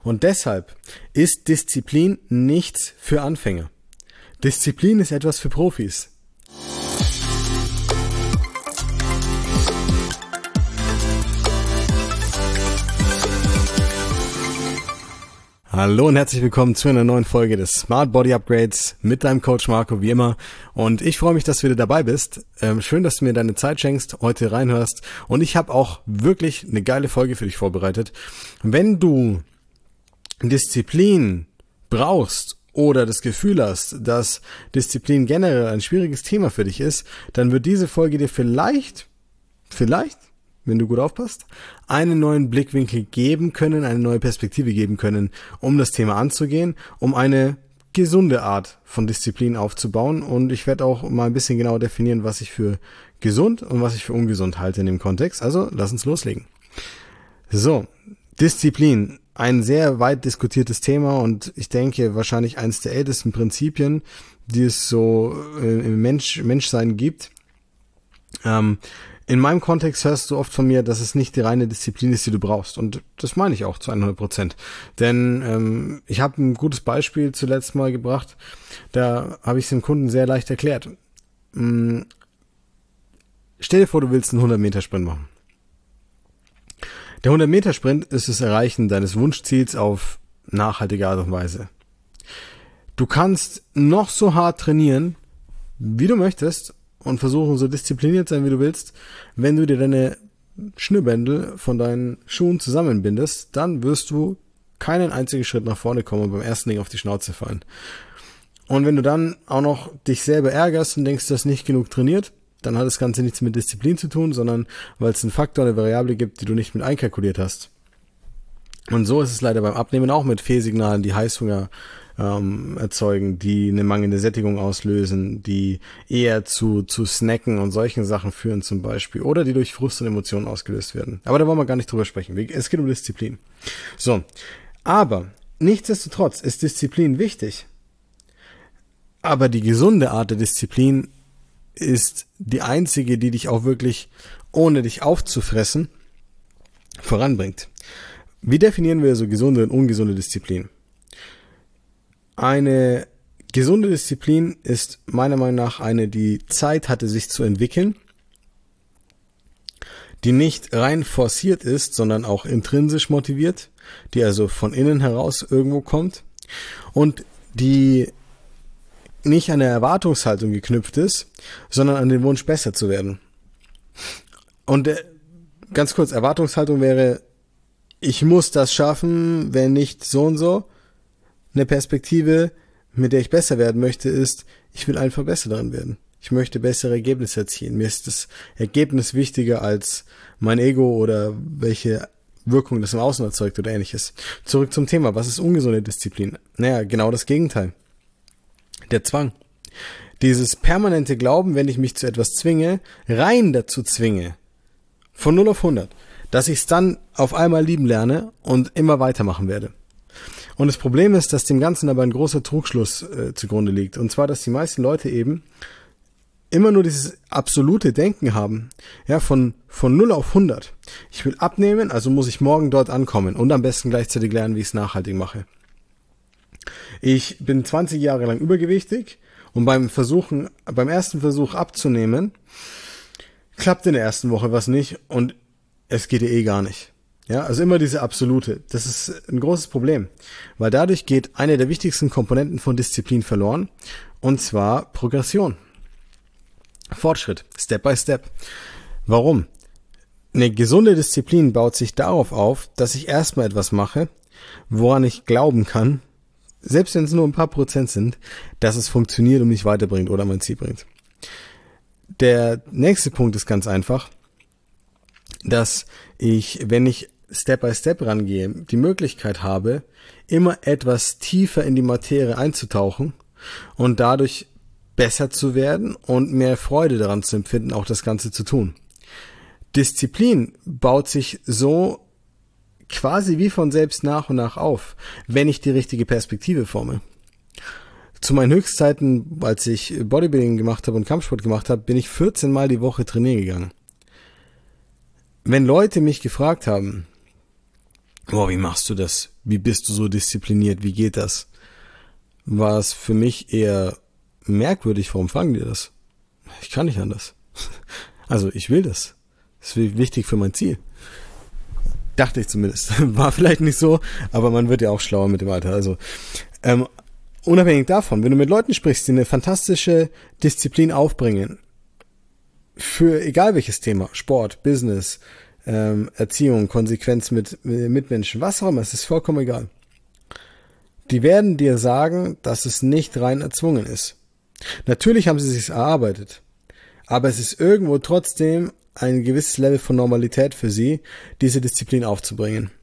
Und deshalb ist Disziplin nichts für Anfänger. Disziplin ist etwas für Profis. Hallo und herzlich willkommen zu einer neuen Folge des Smart Body Upgrades mit deinem Coach Marco, wie immer. Und ich freue mich, dass du wieder dabei bist. Schön, dass du mir deine Zeit schenkst, heute reinhörst. Und ich habe auch wirklich eine geile Folge für dich vorbereitet. Wenn du Disziplin brauchst oder das Gefühl hast, dass Disziplin generell ein schwieriges Thema für dich ist, dann wird diese Folge dir vielleicht, wenn du gut aufpasst, einen neuen Blickwinkel geben können, eine neue Perspektive geben können, um das Thema anzugehen, um eine gesunde Art von Disziplin aufzubauen. Und ich werde auch mal ein bisschen genauer definieren, was ich für gesund und was ich für ungesund halte in dem Kontext. Also lass uns loslegen. So, Disziplin, ein sehr weit diskutiertes Thema und ich denke wahrscheinlich eines der ältesten Prinzipien, die es so im Menschsein gibt. In meinem Kontext hörst du oft von mir, dass es nicht die reine Disziplin ist, die du brauchst. Und das meine ich auch zu 100%. Denn ich habe ein gutes Beispiel zuletzt mal gebracht. Da habe ich es dem Kunden sehr leicht erklärt. Stell dir vor, du willst einen 100-Meter-Sprint machen. Der 100-Meter-Sprint ist das Erreichen deines Wunschziels auf nachhaltige Art und Weise. Du kannst noch so hart trainieren, wie du möchtest, und versuchen, so diszipliniert sein, wie du willst. Wenn du dir deine Schnürbändel von deinen Schuhen zusammenbindest, dann wirst du keinen einzigen Schritt nach vorne kommen und beim ersten Ding auf die Schnauze fallen. Und wenn du dann auch noch dich selber ärgerst und denkst, du hast nicht genug trainiert, dann hat das Ganze nichts mit Disziplin zu tun, sondern weil es einen Faktor, eine Variable gibt, die du nicht mit einkalkuliert hast. Und so ist es leider beim Abnehmen auch mit Fehlsignalen, die Heißhunger erzeugen, die eine mangelnde Sättigung auslösen, die eher zu Snacken und solchen Sachen führen zum Beispiel oder die durch Frust und Emotionen ausgelöst werden. Aber da wollen wir gar nicht drüber sprechen. Es geht um Disziplin. So, aber nichtsdestotrotz ist Disziplin wichtig. Aber die gesunde Art der Disziplin ist die einzige, die dich auch wirklich, ohne dich aufzufressen, voranbringt. Wie definieren wir so gesunde und ungesunde Disziplin? Eine gesunde Disziplin ist meiner Meinung nach eine, die Zeit hatte, sich zu entwickeln, die nicht rein forciert ist, sondern auch intrinsisch motiviert, die also von innen heraus irgendwo kommt und die nicht an eine Erwartungshaltung geknüpft ist, sondern an den Wunsch, besser zu werden. Und ganz kurz, Erwartungshaltung wäre, ich muss das schaffen, wenn nicht so und so. Eine Perspektive, mit der ich besser werden möchte, ist, ich will einfach besser darin werden. Ich möchte bessere Ergebnisse erzielen. Mir ist das Ergebnis wichtiger als mein Ego oder welche Wirkung das im Außen erzeugt oder ähnliches. Zurück zum Thema. Was ist ungesunde Disziplin? Naja, genau das Gegenteil. Der Zwang. Dieses permanente Glauben, wenn ich mich zu etwas zwinge, rein dazu zwinge, von 0 auf 100, dass ich es dann auf einmal lieben lerne und immer weitermachen werde. Und das Problem ist, dass dem Ganzen aber ein großer Trugschluss zugrunde liegt. Und zwar, dass die meisten Leute eben immer nur dieses absolute Denken haben. Ja, von 0 auf 100. Ich will abnehmen, also muss ich morgen dort ankommen und am besten gleichzeitig lernen, wie ich es nachhaltig mache. Ich bin 20 Jahre lang übergewichtig und beim ersten Versuch abzunehmen, klappt in der ersten Woche was nicht und es geht ja gar nicht. Ja, also immer diese absolute. Das ist ein großes Problem, weil dadurch geht eine der wichtigsten Komponenten von Disziplin verloren, und zwar Progression. Fortschritt, Step by Step. Warum? Eine gesunde Disziplin baut sich darauf auf, dass ich erstmal etwas mache, woran ich glauben kann, selbst wenn es nur ein paar Prozent sind, dass es funktioniert und mich weiterbringt oder mein Ziel bringt. Der nächste Punkt ist ganz einfach, dass ich, wenn ich Step by Step rangehe, die Möglichkeit habe, immer etwas tiefer in die Materie einzutauchen und dadurch besser zu werden und mehr Freude daran zu empfinden, auch das Ganze zu tun. Disziplin baut sich so quasi wie von selbst nach und nach auf, wenn ich die richtige Perspektive forme. Zu meinen Höchstzeiten, als ich Bodybuilding gemacht habe und Kampfsport gemacht habe, bin ich 14 Mal die Woche trainieren gegangen. Wenn Leute mich gefragt haben, Boah, wie machst du das? Wie bist du so diszipliniert? Wie geht das? War es für mich eher merkwürdig, warum fragen die das? Ich kann nicht anders. Also ich will das. Das ist wichtig für mein Ziel. Dachte ich zumindest. War vielleicht nicht so, aber man wird ja auch schlauer mit dem Alter. Also unabhängig davon, wenn du mit Leuten sprichst, die eine fantastische Disziplin aufbringen, für egal welches Thema, Sport, Business, Erziehung, Konsequenz mit Mitmenschen, was auch immer, es ist vollkommen egal. Die werden dir sagen, dass es nicht rein erzwungen ist. Natürlich haben sie es sich erarbeitet, aber es ist irgendwo trotzdem ein gewisses Level von Normalität für sie, diese Disziplin aufzubringen.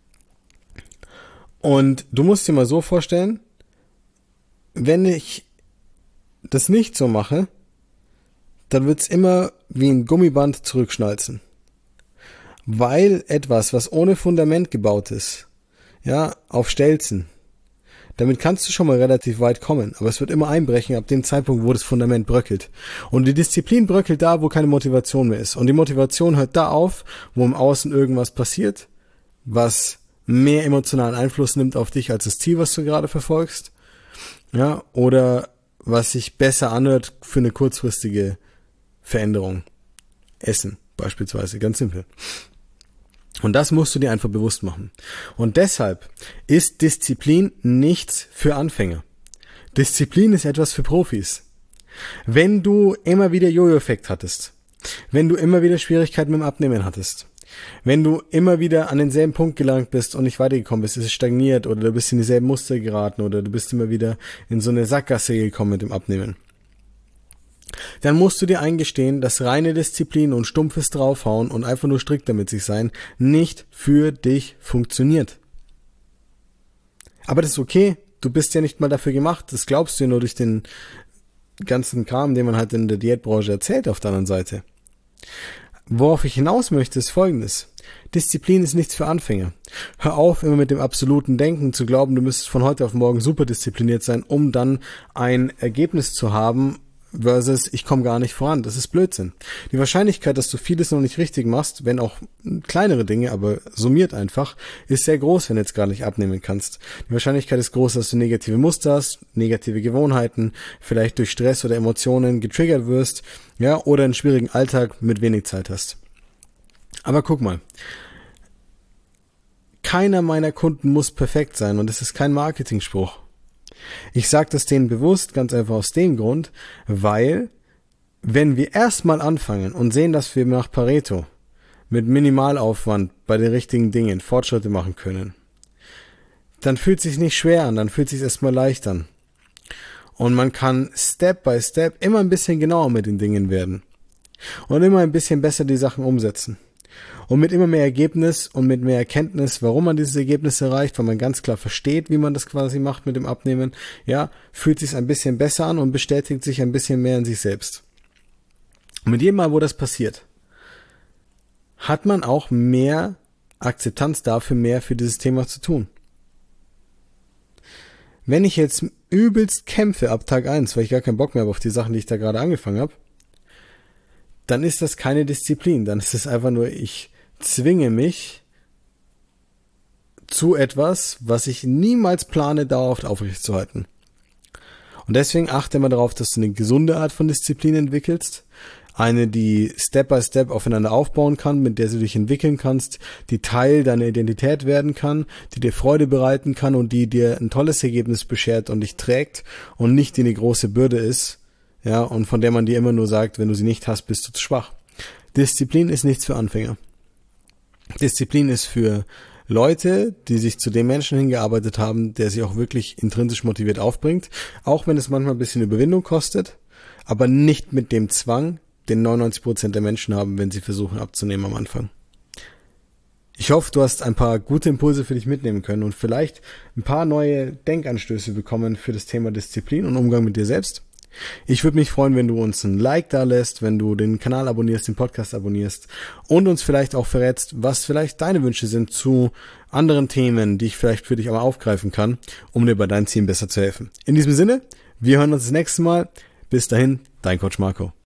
Und du musst dir mal so vorstellen, wenn ich das nicht so mache, dann wird's immer wie ein Gummiband zurückschnalzen. Weil etwas, was ohne Fundament gebaut ist, ja, auf Stelzen, damit kannst du schon mal relativ weit kommen, aber es wird immer einbrechen ab dem Zeitpunkt, wo das Fundament bröckelt. Und die Disziplin bröckelt da, wo keine Motivation mehr ist. Und die Motivation hört da auf, wo im Außen irgendwas passiert, was mehr emotionalen Einfluss nimmt auf dich als das Ziel, was du gerade verfolgst. Ja, oder was sich besser anhört für eine kurzfristige Veränderung. Essen beispielsweise, ganz simpel. Und das musst du dir einfach bewusst machen. Und deshalb ist Disziplin nichts für Anfänger. Disziplin ist etwas für Profis. Wenn du immer wieder Jojo-Effekt hattest, wenn du immer wieder Schwierigkeiten mit dem Abnehmen hattest, wenn du immer wieder an denselben Punkt gelangt bist und nicht weitergekommen bist, es ist stagniert oder du bist in dieselben Muster geraten oder du bist immer wieder in so eine Sackgasse gekommen mit dem Abnehmen, dann musst du dir eingestehen, dass reine Disziplin und stumpfes Draufhauen und einfach nur strikter mit sich sein nicht für dich funktioniert. Aber das ist okay, du bist ja nicht mal dafür gemacht, das glaubst du nur durch den ganzen Kram, den man halt in der Diätbranche erzählt auf der anderen Seite. Worauf ich hinaus möchte, ist Folgendes. Disziplin ist nichts für Anfänger. Hör auf, immer mit dem absoluten Denken zu glauben, du müsstest von heute auf morgen super diszipliniert sein, um dann ein Ergebnis zu haben, versus ich komme gar nicht voran. Das ist Blödsinn. Die Wahrscheinlichkeit, dass du vieles noch nicht richtig machst, wenn auch kleinere Dinge, aber summiert einfach, ist sehr groß, wenn du jetzt gar nicht abnehmen kannst. Die Wahrscheinlichkeit ist groß, dass du negative Muster hast, negative Gewohnheiten, vielleicht durch Stress oder Emotionen getriggert wirst, ja, oder einen schwierigen Alltag mit wenig Zeit hast. Aber guck mal. Keiner meiner Kunden muss perfekt sein und es ist kein Marketingspruch. Ich sage das denen bewusst, ganz einfach aus dem Grund, weil wenn wir erstmal anfangen und sehen, dass wir nach Pareto mit Minimalaufwand bei den richtigen Dingen Fortschritte machen können, dann fühlt es sich nicht schwer an, dann fühlt es sich erstmal leicht an. Und man kann Step by Step immer ein bisschen genauer mit den Dingen werden und immer ein bisschen besser die Sachen umsetzen. Und mit immer mehr Ergebnis und mit mehr Erkenntnis, warum man dieses Ergebnis erreicht, weil man ganz klar versteht, wie man das quasi macht mit dem Abnehmen, ja, fühlt sich ein bisschen besser an und bestätigt sich ein bisschen mehr in sich selbst. Und mit jedem Mal, wo das passiert, hat man auch mehr Akzeptanz dafür, mehr für dieses Thema zu tun. Wenn ich jetzt übelst kämpfe ab Tag 1, weil ich gar keinen Bock mehr habe auf die Sachen, die ich da gerade angefangen habe, dann ist das keine Disziplin, dann ist es einfach nur, ich zwinge mich zu etwas, was ich niemals plane, dauerhaft aufrechtzuerhalten. Und deswegen achte immer darauf, dass du eine gesunde Art von Disziplin entwickelst, eine, die Step by Step aufeinander aufbauen kann, mit der du dich entwickeln kannst, die Teil deiner Identität werden kann, die dir Freude bereiten kann und die dir ein tolles Ergebnis beschert und dich trägt und nicht die eine große Bürde ist, ja, und von der man dir immer nur sagt, wenn du sie nicht hast, bist du zu schwach. Disziplin ist nichts für Anfänger. Disziplin ist für Leute, die sich zu dem Menschen hingearbeitet haben, der sie auch wirklich intrinsisch motiviert aufbringt, auch wenn es manchmal ein bisschen Überwindung kostet, aber nicht mit dem Zwang, den 99% der Menschen haben, wenn sie versuchen abzunehmen am Anfang. Ich hoffe, du hast ein paar gute Impulse für dich mitnehmen können und vielleicht ein paar neue Denkanstöße bekommen für das Thema Disziplin und Umgang mit dir selbst. Ich würde mich freuen, wenn du uns ein Like da lässt, wenn du den Kanal abonnierst, den Podcast abonnierst und uns vielleicht auch verrätst, was vielleicht deine Wünsche sind zu anderen Themen, die ich vielleicht für dich aber aufgreifen kann, um dir bei deinen Zielen besser zu helfen. In diesem Sinne, wir hören uns das nächste Mal. Bis dahin, dein Coach Marco.